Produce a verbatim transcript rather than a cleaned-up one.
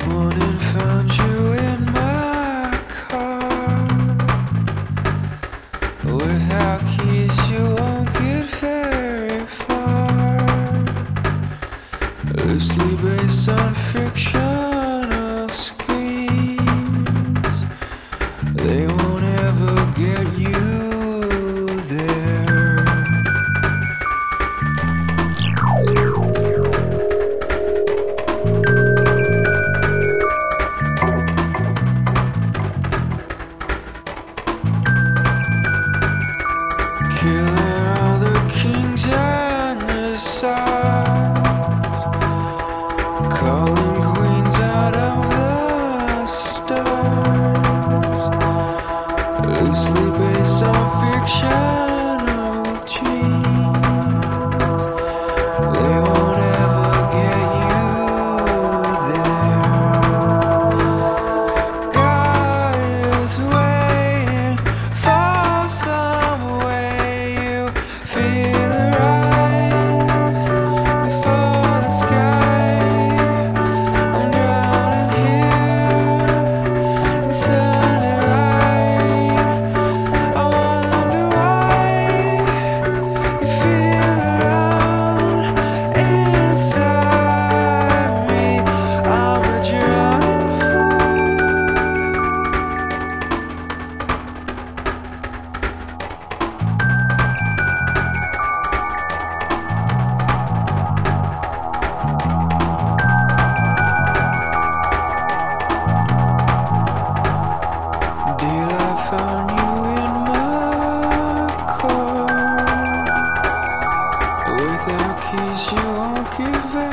Morning found you in my car. Without keys you won't get very far. Loosely based on fictional screens, they won't ever get you there. Killing all the kings and the stars, calling queens out of the stars. Loosely based on fictional dreams, they won't ever get you there. God is waiting for some way you feel the rise before the sky. I'm drowning here in sunny light. I wonder why you feel alone inside me. I'm a drowning fool. Dear, I found you in my car. Without keys, you won't get very